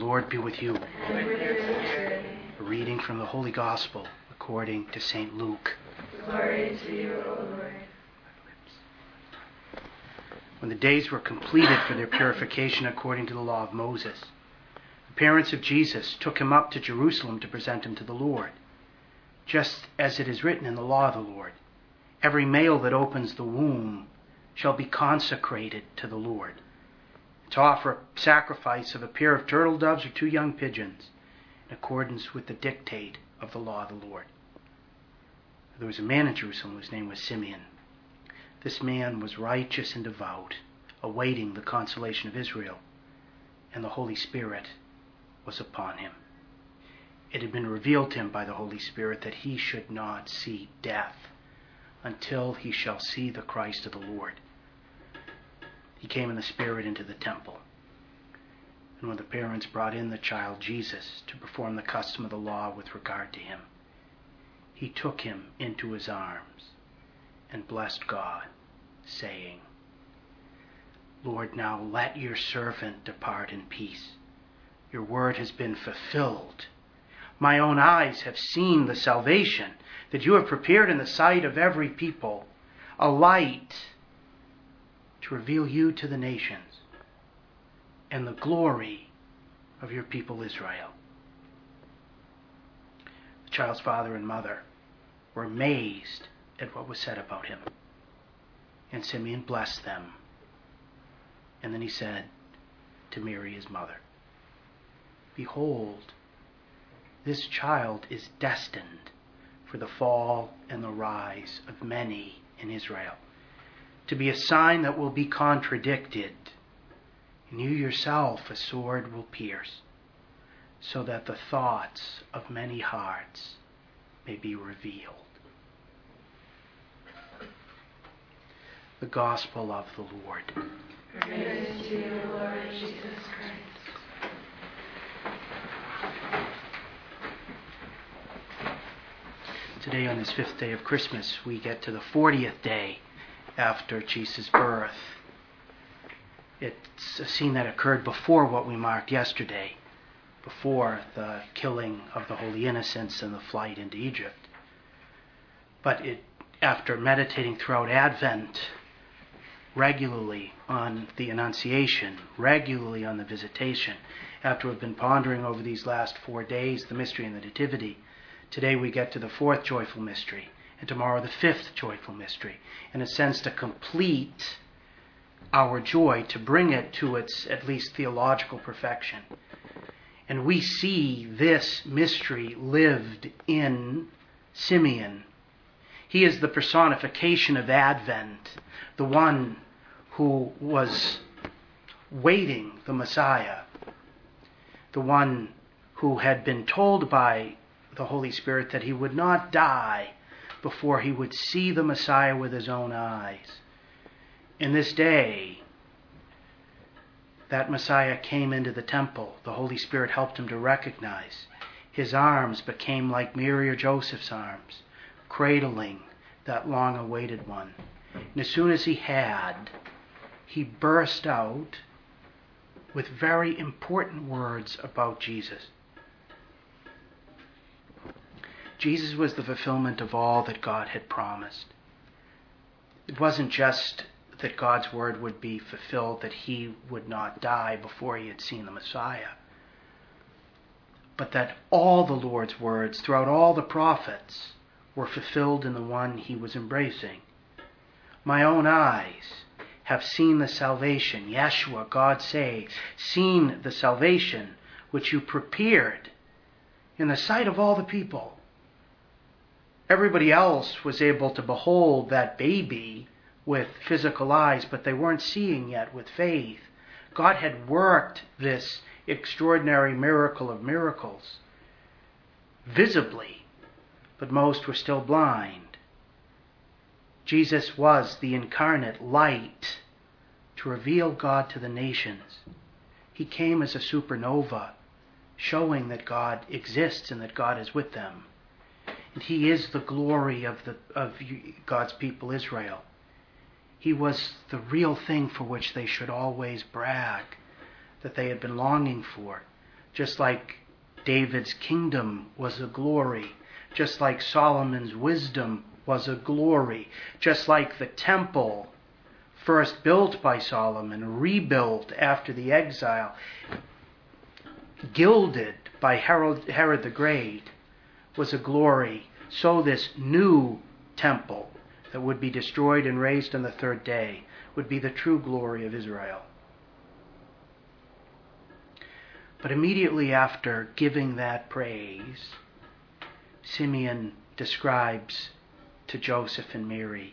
Lord be with you. And with your spirit. A reading from the Holy Gospel according to St. Luke. Glory to you, O Lord. When the days were completed for their purification according to the law of Moses, the parents of Jesus took him up to Jerusalem to present him to the Lord, just as it is written in the law of the Lord. Every male that opens the womb shall be consecrated to the Lord, to offer a sacrifice of a pair of turtle doves or 2 young pigeons, in accordance with the dictate of the law of the Lord. There was a man in Jerusalem whose name was Simeon. This man was righteous and devout, awaiting the consolation of Israel, and the Holy Spirit was upon him. It had been revealed to him by the Holy Spirit that he should not see death until he shall see the Christ of the Lord. He came in the Spirit into the temple. And when the parents brought in the child Jesus to perform the custom of the law with regard to him, he took him into his arms and blessed God, saying, Lord, now let your servant depart in peace. Your word has been fulfilled. My own eyes have seen the salvation that you have prepared in the sight of every people, a light to reveal you to the nations and the glory of your people Israel. The child's father and mother were amazed at what was said about him. And Simeon blessed them. And then he said to Mary, his mother, Behold, this child is destined for the fall and the rise of many in Israel, to be a sign that will be contradicted, and you yourself a sword will pierce, so that the thoughts of many hearts may be revealed. The Gospel of the Lord. Praise to you, Lord Jesus Christ. Today, on this 5th day of Christmas, we get to the 40th day after Jesus' birth. It's a scene that occurred before what we marked yesterday, before the killing of the Holy Innocents and the flight into Egypt. But after meditating throughout Advent, regularly on the Annunciation, regularly on the Visitation, after we've been pondering over these last 4 days the mystery and the Nativity, today we get to the 4th joyful mystery, and tomorrow the 5th joyful mystery, in a sense to complete our joy, to bring it to its at least theological perfection. And we see this mystery lived in Simeon. He is the personification of Advent, the one who was waiting the Messiah, the one who had been told by the Holy Spirit that he would not die before he would see the Messiah with his own eyes. In this day, that Messiah came into the temple. The Holy Spirit helped him to recognize. His arms became like Mary or Joseph's arms, cradling that long-awaited one. And as soon as he had, he burst out with very important words about Jesus. Jesus was the fulfillment of all that God had promised. It wasn't just that God's word would be fulfilled, that he would not die before he had seen the Messiah, but that all the Lord's words throughout all the prophets were fulfilled in the one he was embracing. My own eyes have seen the salvation, Yeshua, God saves, seen the salvation which you prepared in the sight of all the people. Everybody else was able to behold that baby with physical eyes, but they weren't seeing yet with faith. God had worked this extraordinary miracle of miracles visibly, but most were still blind. Jesus was the incarnate light to reveal God to the nations. He came as a supernova, showing that God exists and that God is with them. And he is the glory of God's people Israel. He was the real thing for which they should always brag, that they had been longing for, just like David's kingdom was a glory, just like Solomon's wisdom was a glory, just like the temple first built by Solomon, rebuilt after the exile, gilded by Herod the Great, was a glory. So this new temple that would be destroyed and raised on the third day would be the true glory of Israel. But immediately after giving that praise, Simeon describes to Joseph and Mary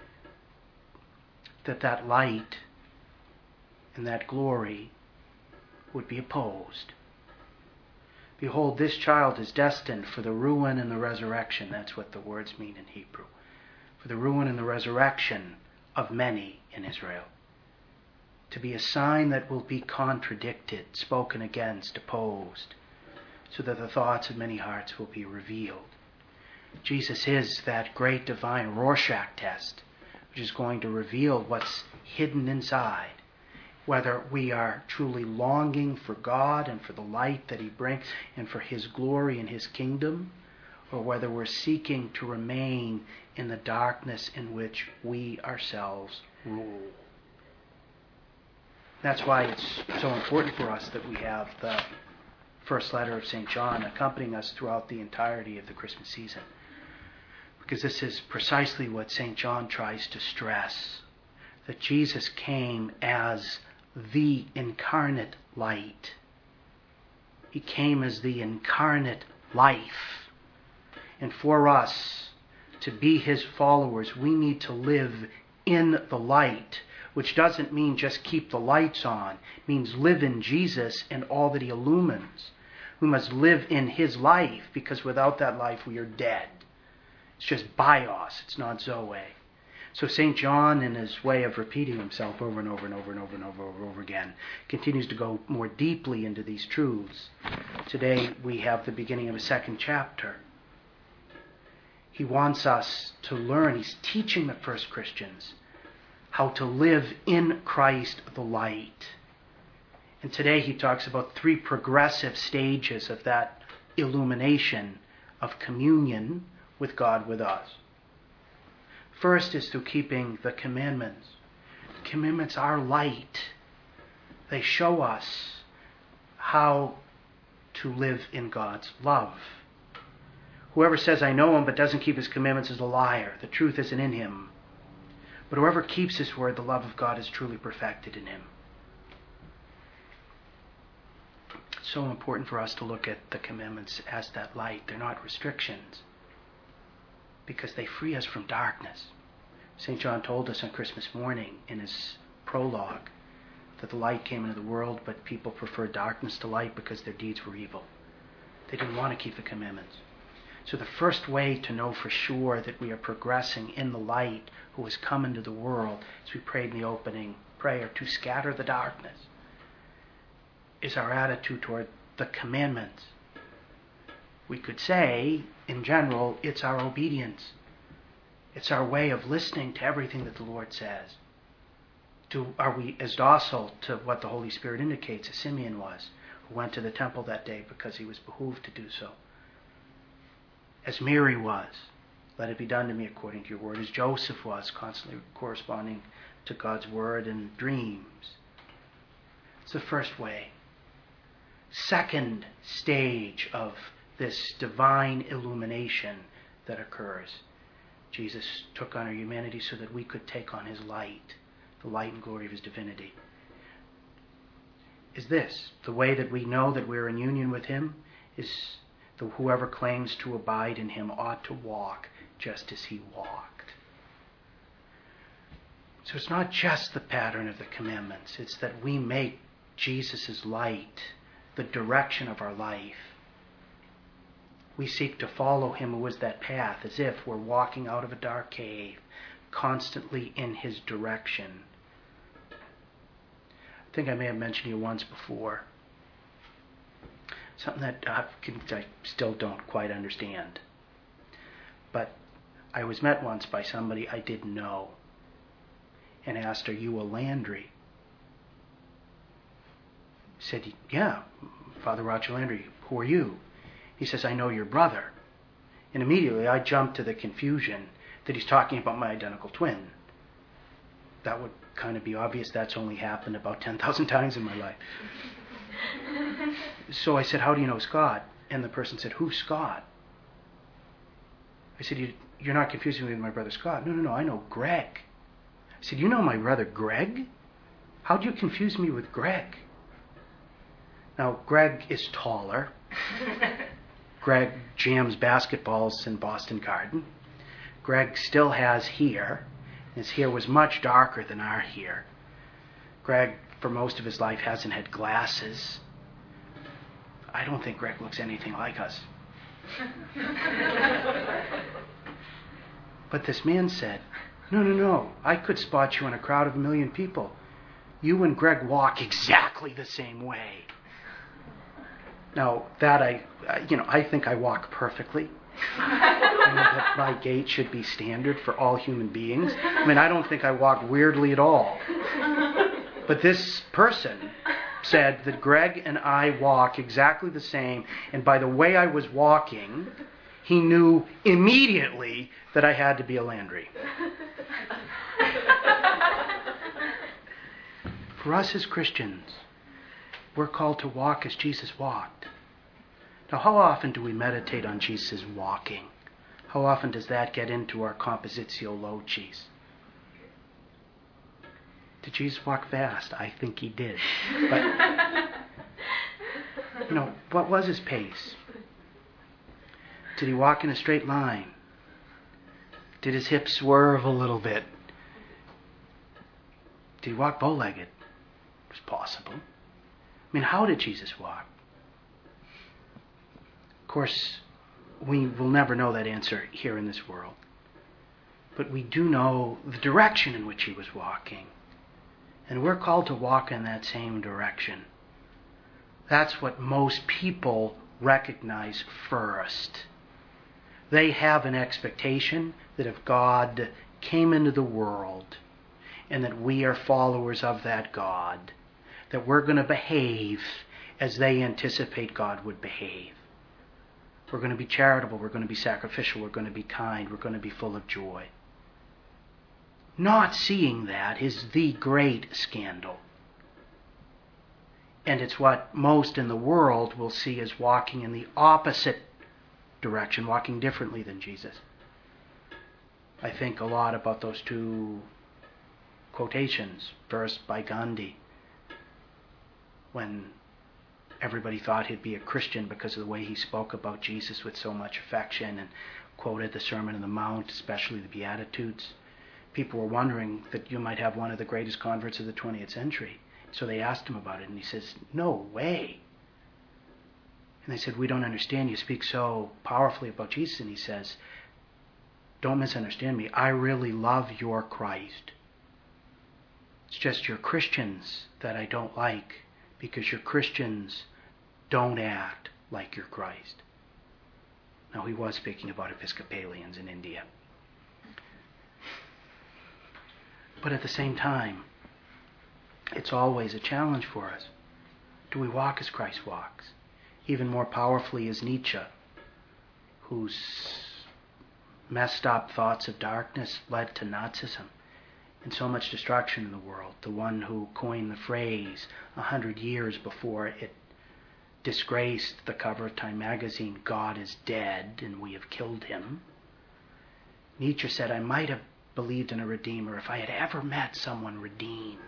that light and that glory would be opposed. Behold, this child is destined for the ruin and the resurrection. That's what the words mean in Hebrew. For the ruin and the resurrection of many in Israel. To be a sign that will be contradicted, spoken against, opposed, so that the thoughts of many hearts will be revealed. Jesus is that great divine Rorschach test, which is going to reveal what's hidden inside, whether we are truly longing for God and for the light that He brings and for His glory and His kingdom, or whether we're seeking to remain in the darkness in which we ourselves rule. That's why it's so important for us that we have the first letter of St. John accompanying us throughout the entirety of the Christmas season. Because this is precisely what St. John tries to stress, that Jesus came as the incarnate light. He came as the incarnate life. And for us to be His followers, we need to live in the light, which doesn't mean just keep the lights on. It means live in Jesus and all that He illumines. We must live in His life, because without that life we are dead. It's just bios, it's not Zoe. So St. John, in his way of repeating himself over and over and over and over and over again, continues to go more deeply into these truths. Today we have the beginning of a second chapter. He wants us to learn, he's teaching the first Christians how to live in Christ the light. And today he talks about 3 progressive stages of that illumination of communion with God with us. First is through keeping the commandments. The commandments are light. They show us how to live in God's love. Whoever says, I know Him, but doesn't keep His commandments is a liar. The truth isn't in him. But whoever keeps His word, the love of God is truly perfected in him. It's so important for us to look at the commandments as that light. They're not restrictions, because they free us from darkness. St. John told us on Christmas morning in his prologue that the light came into the world, but people preferred darkness to light because their deeds were evil. They didn't want to keep the commandments. So the first way to know for sure that we are progressing in the light who has come into the world, as we prayed in the opening prayer, to scatter the darkness, is our attitude toward the commandments. We could say, in general, it's our obedience. It's our way of listening to everything that the Lord says. Are we as docile to what the Holy Spirit indicates as Simeon was, who went to the temple that day because he was behooved to do so? As Mary was, let it be done to me according to your word. As Joseph was, constantly corresponding to God's word and dreams. It's the first way. Second stage of this divine illumination that occurs. Jesus took on our humanity so that we could take on His light, the light and glory of His divinity. Is this the way that we know that we're in union with Him? Is whoever claims to abide in Him ought to walk just as He walked. So it's not just the pattern of the commandments, it's that we make Jesus' light the direction of our life. We seek to follow Him who is that path, as if we're walking out of a dark cave, constantly in His direction. I think I may have mentioned to you once before, something that I still don't quite understand. But I was met once by somebody I didn't know and asked, are you a Landry? I said, yeah, Father Roger Landry, who are you? He says, I know your brother. And immediately I jumped to the confusion that he's talking about my identical twin. That would kind of be obvious. That's only happened about 10,000 times in my life. So I said, how do you know Scott? And the person said, who's Scott? I said, you're not confusing me with my brother Scott. No, I know Greg. I said, you know my brother Greg? How do you confuse me with Greg? Now, Greg is taller. Greg jams basketballs in Boston Garden. Greg still has hair. His hair was much darker than our hair. Greg, for most of his life, hasn't had glasses. I don't think Greg looks anything like us. But this man said, no, I could spot you in a crowd of 1 million people. You and Greg walk exactly the same way. Now, that I think I walk perfectly. That my gait should be standard for all human beings. I don't think I walk weirdly at all. But this person said that Greg and I walk exactly the same, and by the way I was walking, he knew immediately that I had to be a Landry. For us as Christians, we're called to walk as Jesus walked. Now, how often do we meditate on Jesus walking? How often does that get into our compositio locis? Did Jesus walk fast? I think he did. But, what was his pace? Did he walk in a straight line? Did his hips swerve a little bit? Did he walk bow-legged? It was possible. How did Jesus walk? Of course, we will never know that answer here in this world. But we do know the direction in which he was walking. And we're called to walk in that same direction. That's what most people recognize first. They have an expectation that if God came into the world and that we are followers of that God, that we're going to behave as they anticipate God would behave. We're going to be charitable, we're going to be sacrificial, we're going to be kind, we're going to be full of joy. Not seeing that is the great scandal. And it's what most in the world will see as walking in the opposite direction, walking differently than Jesus. I think a lot about those two quotations, first by Gandhi, when everybody thought he'd be a Christian because of the way he spoke about Jesus with so much affection and quoted the Sermon on the Mount, especially the Beatitudes. People were wondering that you might have one of the greatest converts of the 20th century. So they asked him about it, and he says, no way. And they said, we don't understand. You speak so powerfully about Jesus. And he says, don't misunderstand me. I really love your Christ. It's just your Christians that I don't like, because your Christians don't act like your Christ. Now, he was speaking about Episcopalians in India. But at the same time, it's always a challenge for us. Do we walk as Christ walks? Even more powerfully as Nietzsche, whose messed up thoughts of darkness led to Nazism and so much destruction in the world. The one who coined the phrase 100 years before it disgraced the cover of Time magazine, God is dead and we have killed him. Nietzsche said, I might have believed in a Redeemer if I had ever met someone redeemed.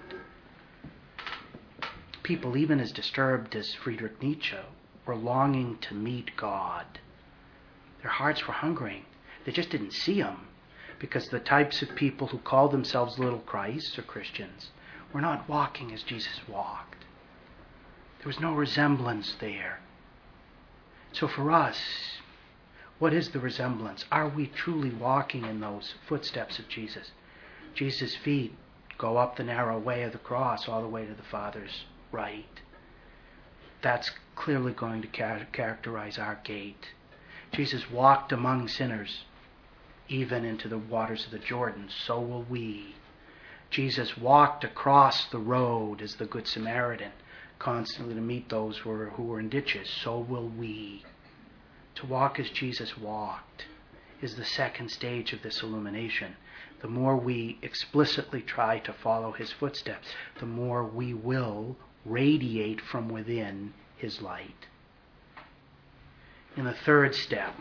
People even as disturbed as Friedrich Nietzsche were longing to meet God. Their hearts were hungering. They just didn't see him, because the types of people who call themselves little Christs or Christians were not walking as Jesus walked. There was no resemblance there. So for us, what is the resemblance? Are we truly walking in those footsteps of Jesus? Jesus' feet go up the narrow way of the cross all the way to the Father's right. That's clearly going to characterize our gait. Jesus walked among sinners, even into the waters of the Jordan. So will we. Jesus walked across the road as the Good Samaritan, constantly to meet those who are in ditches. So will we. To walk as Jesus walked is the second stage of this illumination. The more we explicitly try to follow his footsteps, the more we will radiate from within his light. And the third step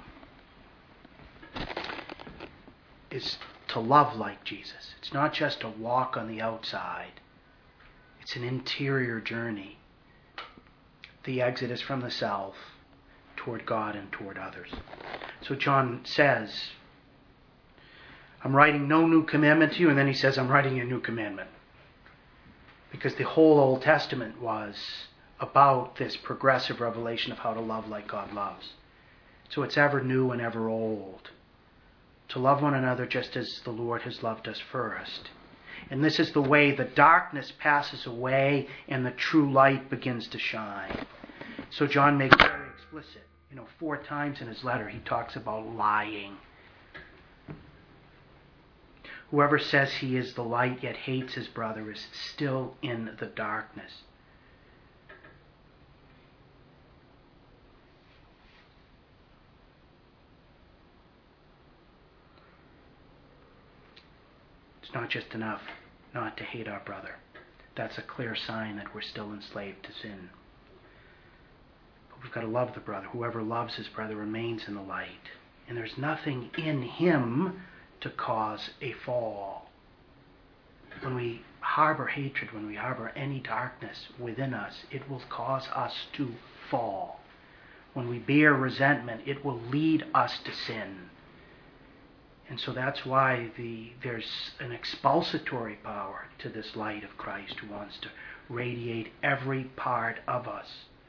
is to love like Jesus. It's not just a walk on the outside. It's an interior journey. The exit is from the self toward God and toward others. So John says, I'm writing no new commandment to you, and then he says, I'm writing a new commandment. Because the whole Old Testament was about this progressive revelation of how to love like God loves. So it's ever new and ever old. To love one another just as the Lord has loved us first. And this is the way the darkness passes away and the true light begins to shine. So John makes it very explicit. 4 times in his letter he talks about lying. Whoever says he is the light yet hates his brother is still in the darkness. It's not just enough not to hate our brother. That's a clear sign that we're still enslaved to sin. But we've got to love the brother. Whoever loves his brother remains in the light. And there's nothing in him to cause a fall. When we harbor hatred, when we harbor any darkness within us, it will cause us to fall. When we bear resentment, it will lead us to sin. And so that's why there's an expulsory power to this light of Christ who wants to radiate every part of us.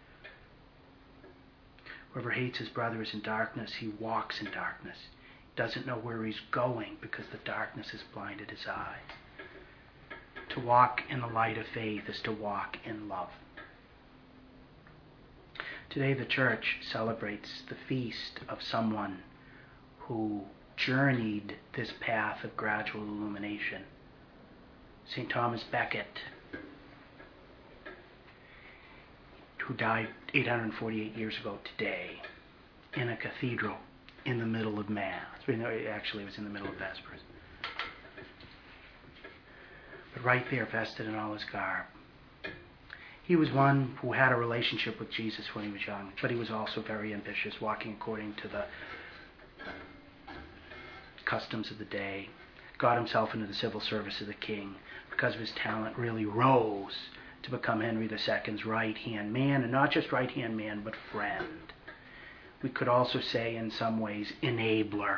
Whoever hates his brother is in darkness. He walks in darkness. Doesn't know where he's going because the darkness has blinded his eye. To walk in the light of faith is to walk in love. Today the church celebrates the feast of someone who journeyed this path of gradual illumination. St. Thomas Becket, who died 848 years ago today in a cathedral in the middle of Mass. Actually, it was in the middle of Vespers. But right there, vested in all his garb. He was one who had a relationship with Jesus when he was young, but he was also very ambitious, walking according to the customs of the day. Got himself into the civil service of the king. Because of his talent, really rose to become Henry II's right-hand man, and not just right-hand man, but friend. We could also say, in some ways, enabler.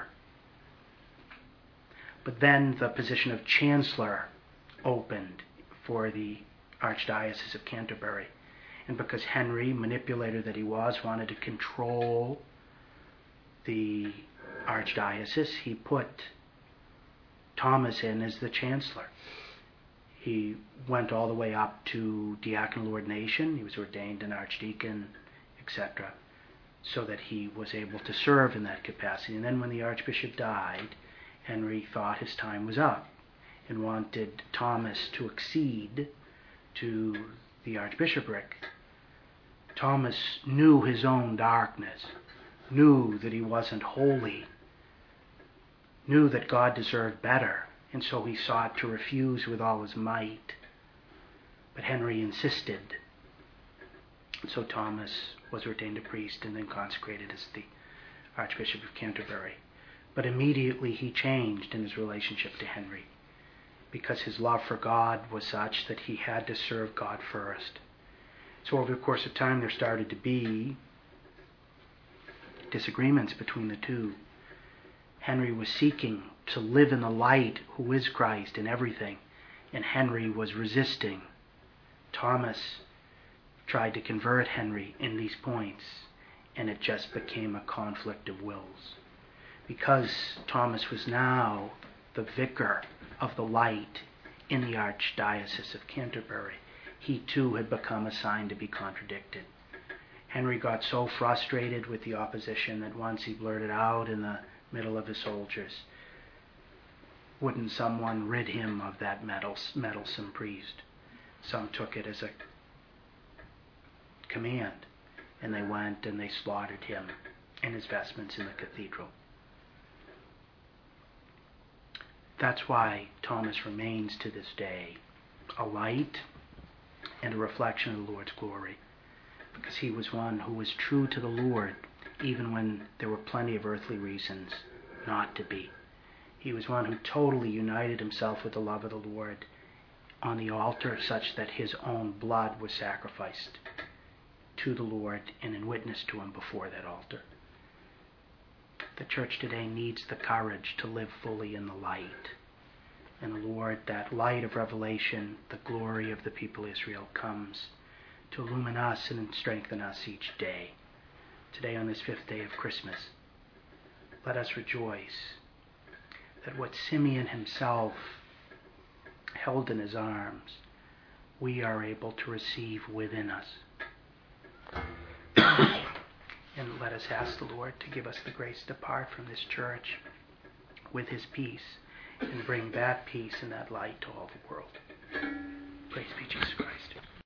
But then the position of chancellor opened for the Archdiocese of Canterbury. And because Henry, manipulator that he was, wanted to control the Archdiocese, he put Thomas in as the chancellor. He went all the way up to diaconal ordination. He was ordained an archdeacon, etc., so that he was able to serve in that capacity. And then when the archbishop died, Henry thought his time was up and wanted Thomas to accede to the archbishopric. Thomas knew his own darkness, knew that he wasn't holy, knew that God deserved better, and so he sought to refuse with all his might. But Henry insisted. So Thomas was ordained a priest and then consecrated as the Archbishop of Canterbury. But immediately he changed in his relationship to Henry, because his love for God was such that he had to serve God first. So over the course of time there started to be disagreements between the two. Henry was seeking to live in the light who is Christ in everything, and Henry was resisting. Thomas tried to convert Henry in these points, and it just became a conflict of wills. Because Thomas was now the vicar of the light in the Archdiocese of Canterbury, he too had become a sign to be contradicted. Henry got so frustrated with the opposition that once he blurted out in the middle of his soldiers, "Wouldn't someone rid him of that meddlesome priest?" Some took it as a command. And they went and they slaughtered him in his vestments in the cathedral. That's why Thomas remains to this day a light and a reflection of the Lord's glory, because he was one who was true to the Lord even when there were plenty of earthly reasons not to be. He was one who totally united himself with the love of the Lord on the altar, such that his own blood was sacrificed to the Lord and in witness to him before that altar. The church today needs the courage to live fully in the light. And the Lord, that light of revelation, the glory of the people of Israel, comes to illumine us and strengthen us each day. Today, on this 5th day of Christmas, let us rejoice that what Simeon himself held in his arms, we are able to receive within us. And let us ask the Lord to give us the grace to depart from this church with his peace and bring that peace and that light to all the world. Praise be Jesus Christ.